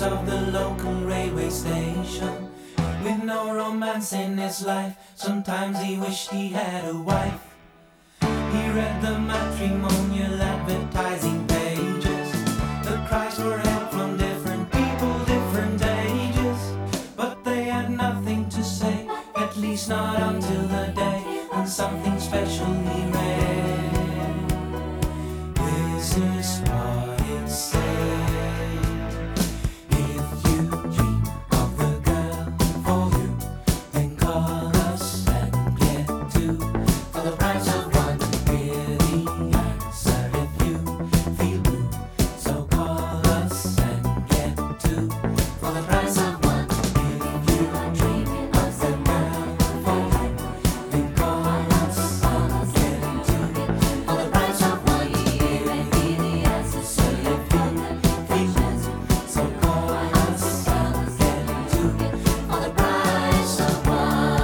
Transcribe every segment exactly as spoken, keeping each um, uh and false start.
of the local railway station. With no romance in his life, sometimes he wished he had a wife. He read the matrimonial advertising pages, the cries for help from different people, different ages. But they had nothing to say, at least not until the day when something special he read. This is what it said: if you dream of the girl for you, then call us and get two for the price of one. Hear the answer if you feel blue, so call us and get two for the price of one. If you dream of the girl for you, then call us and get two for the price of one. Hear the answer if you feel blue, so call us and get two for the price of one.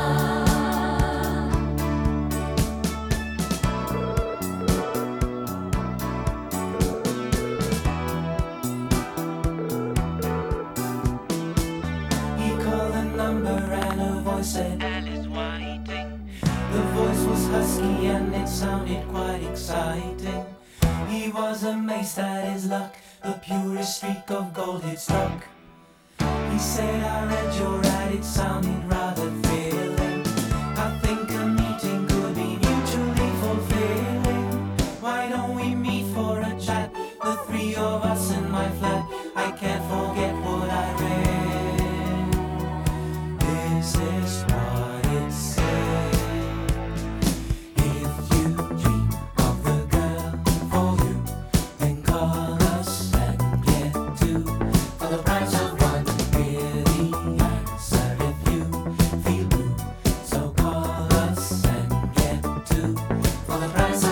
He called the number and a voice said, Alice Whiting. The voice was husky and it sounded quite exciting. He was amazed at his luck, the purest streak of gold he'd struck. He said, I read your ad, it sounded rather thrilling. I think a meeting could be mutually fulfilling. Why don't we meet for a chat, the three of us in my flat? I can't forget what I read. This is what it said: if you dream of the girl for you, then call us and get two for the price of one. Hear the answer if you feel blue, so call us and get two for the price